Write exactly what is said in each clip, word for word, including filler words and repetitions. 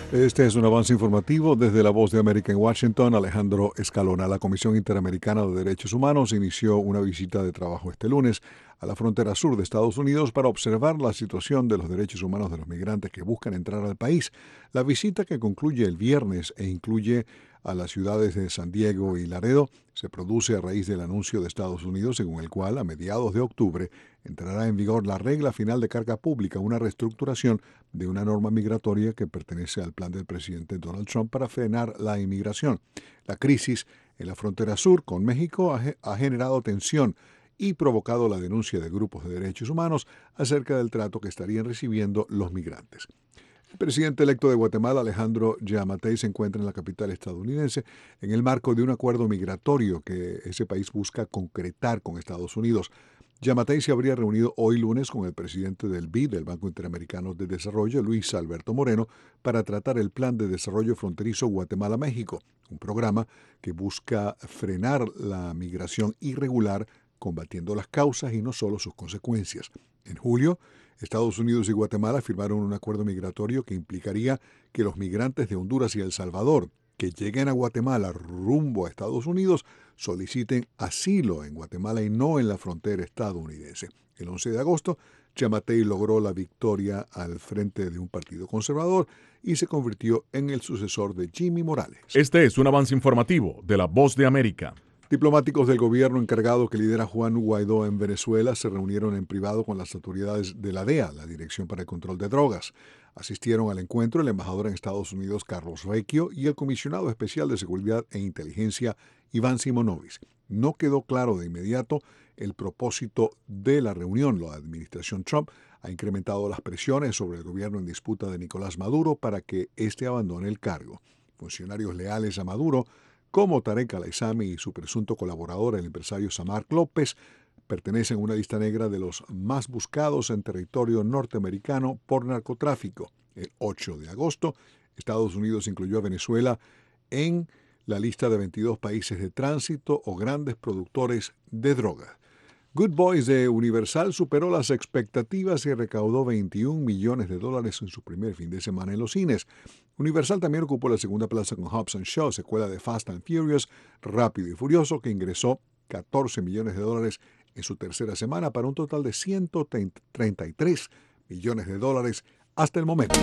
Este es un avance informativo desde La Voz de América en Washington. Alejandro Escalona. La Comisión Interamericana de Derechos Humanos inició una visita de trabajo este lunes a la frontera sur de Estados Unidos para observar la situación de los derechos humanos de los migrantes que buscan entrar al país. La visita, que concluye el viernes e incluye a las ciudades de San Diego y Laredo, se produce a raíz del anuncio de Estados Unidos según el cual a mediados de octubre entrará en vigor la regla final de carga pública, una reestructuración de una norma migratoria que pertenece al plan del presidente Donald Trump para frenar la inmigración. La crisis en la frontera sur con México ha, ha generado tensión y provocado la denuncia de grupos de derechos humanos acerca del trato que estarían recibiendo los migrantes. El presidente electo de Guatemala, Alejandro Yamatei, se encuentra en la capital estadounidense en el marco de un acuerdo migratorio que ese país busca concretar con Estados Unidos. Yamatei se habría reunido hoy lunes con el presidente del B I D, del Banco Interamericano de Desarrollo, Luis Alberto Moreno, para tratar el Plan de Desarrollo Fronterizo Guatemala-México, un programa que busca frenar la migración irregular, combatiendo las causas y no solo sus consecuencias. En julio, Estados Unidos y Guatemala firmaron un acuerdo migratorio que implicaría que los migrantes de Honduras y El Salvador que lleguen a Guatemala rumbo a Estados Unidos soliciten asilo en Guatemala y no en la frontera estadounidense. El once de agosto, Yamatei logró la victoria al frente de un partido conservador y se convirtió en el sucesor de Jimmy Morales. Este es un avance informativo de La Voz de América. Diplomáticos del gobierno encargado que lidera Juan Guaidó en Venezuela se reunieron en privado con las autoridades de la D E A, la Dirección para el Control de Drogas. Asistieron al encuentro el embajador en Estados Unidos, Carlos Vecchio, y el comisionado especial de Seguridad e Inteligencia, Iván Simonovic. No quedó claro de inmediato el propósito de la reunión. La administración Trump ha incrementado las presiones sobre el gobierno en disputa de Nicolás Maduro para que éste abandone el cargo. Funcionarios leales a Maduro, como Tarek Al-Aissami y su presunto colaborador, el empresario Samark López, pertenecen a una lista negra de los más buscados en territorio norteamericano por narcotráfico. El ocho de agosto, Estados Unidos incluyó a Venezuela en la lista de veintidós países de tránsito o grandes productores de drogas. Good Boys de Universal superó las expectativas y recaudó veintiún millones de dólares en su primer fin de semana en los cines. Universal también ocupó la segunda plaza con Hobbs and Shaw, secuela de Fast and Furious, Rápido y Furioso, que ingresó catorce millones de dólares en su tercera semana para un total de ciento treinta y tres millones de dólares hasta el momento.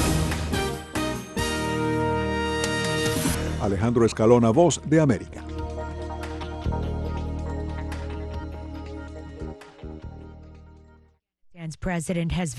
Alejandro Escalona, Voz de América. President has